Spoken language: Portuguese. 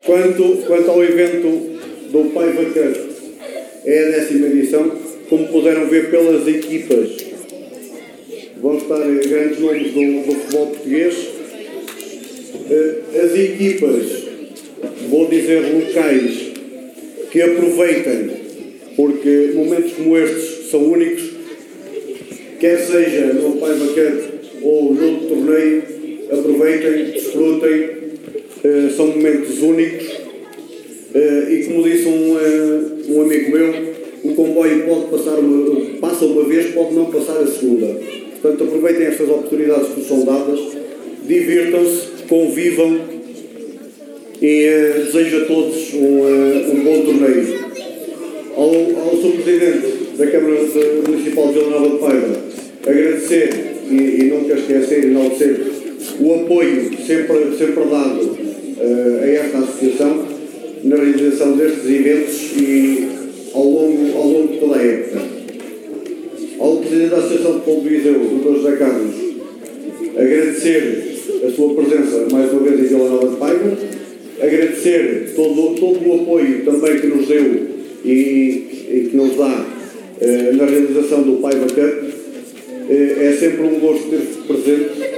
Quanto ao evento do Paiva Cup, é a 10ª edição. Como puderam ver pelas equipas, vão estar grandes nomes do futebol português. As equipas, vou dizer locais, que aproveitem, porque momentos como estes são únicos, quer seja no Paiva Cup ou no torneio, aproveitem, desfrutem, são momentos únicos. E como disse um amigo meu, o comboio passa uma vez, pode não passar a segunda. Portanto, aproveitem estas oportunidades que são dadas, divirtam-se, convivam e desejo a todos um bom torneio. Ao Sr. Presidente da Câmara Municipal de Vila Nova de Paiva, agradecer e nunca esquecer e enaltecer o apoio sempre dado a esta associação na realização destes eventos e ao longo de toda a época. Ao Presidente da Associação de Futebol de Viseu, Dr. José Carlos, agradecer a sua presença mais uma vez em Vila Nova de Paiva, agradecer todo o apoio também que nos deu e que nos dá na realização do Paiva Cup. É sempre um gosto ter-se presente